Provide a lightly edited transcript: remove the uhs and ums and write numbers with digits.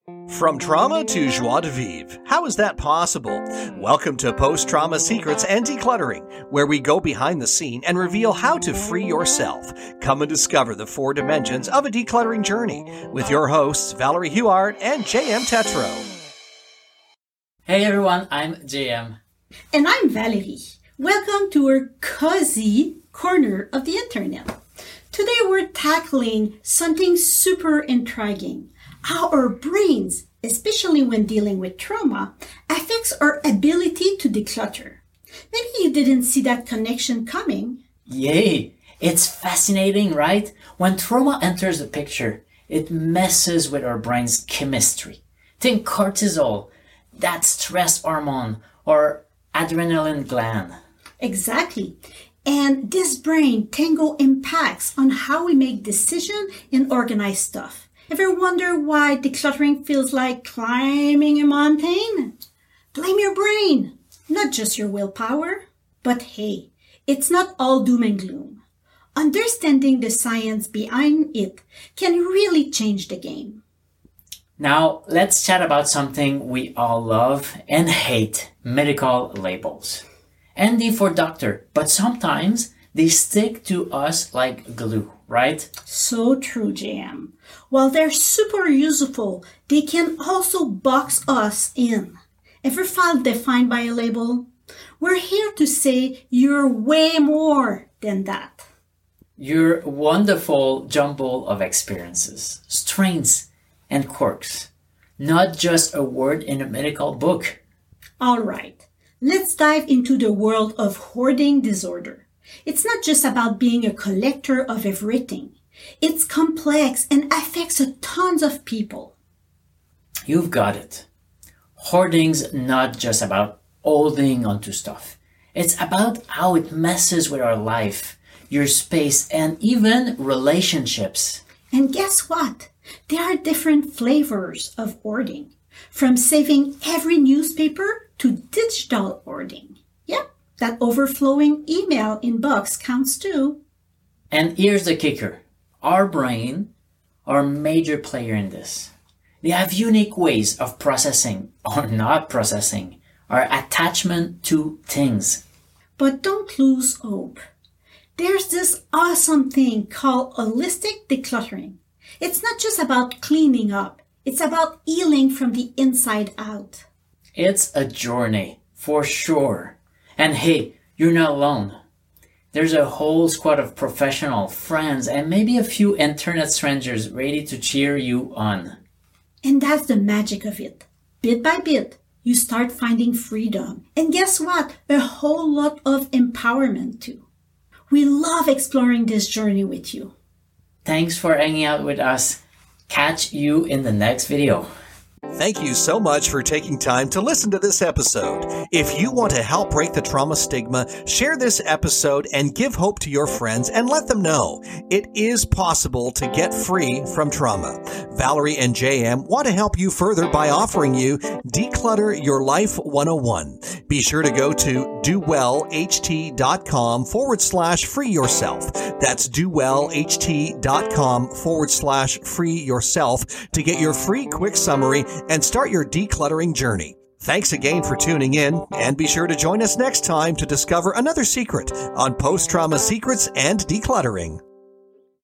From trauma to joie de vivre. How is that possible? Welcome to Post-Trauma Secrets and Decluttering, where we go behind the scene and reveal how to free yourself. Come and discover the 4 dimensions of a decluttering journey with your hosts, Valerie Huard and JM Tetro. Hey everyone, I'm JM. And I'm Valerie. Welcome to our cozy corner of the internet. Today we're tackling something super intriguing. How our brains, especially when dealing with trauma, affects our ability to declutter. Maybe you didn't see that connection coming. Yay! It's fascinating, right? When trauma enters the picture, it messes with our brain's chemistry. Think cortisol, that stress hormone, or adrenaline gland. Exactly. And this brain tango impacts on how we make decisions and organize stuff. Ever wonder why decluttering feels like climbing a mountain? Blame your brain, not just your willpower. But hey, it's not all doom and gloom. Understanding the science behind it can really change the game. Now, let's chat about something we all love and hate, medical labels. ND for doctor, but sometimes they stick to us like glue, right? So true, JM. While they're super useful, they can also box us in. Ever felt defined by a label? We're here to say you're way more than that. Your wonderful jumble of experiences, strengths, and quirks. Not just a word in a medical book. All right, let's dive into the world of hoarding disorder. It's not just about being a collector of everything. It's complex and affects tons of people. You've got it. Hoarding's not just about holding onto stuff. It's about how it messes with our life, your space, and even relationships. And guess what? There are different flavors of hoarding, from saving every newspaper to digital hoarding. Yep, that overflowing email inbox counts too. And here's the kicker. Our brain are a major player in this. They have unique ways of processing or not processing our attachment to things. But don't lose hope. There's this awesome thing called holistic decluttering. It's not just about cleaning up. It's about healing from the inside out. It's a journey, for sure. And hey, you're not alone. There's a whole squad of professional friends and maybe a few internet strangers ready to cheer you on. And that's the magic of it. Bit by bit, you start finding freedom. And guess what? A whole lot of empowerment too. We love exploring this journey with you. Thanks for hanging out with us. Catch you in the next video. Thank you so much for taking time to listen to this episode. If you want to help break the trauma stigma, share this episode and give hope to your friends and let them know it is possible to get free from trauma. Valerie and JM want to help you further by offering you Declutter Your Life 101. Be sure to go to dowellht.com/free yourself. That's dowellht.com/free yourself to get your free quick summary and start your decluttering journey. Thanks again for tuning in, and be sure to join us next time to discover another secret on Post-Trauma Secrets and Decluttering.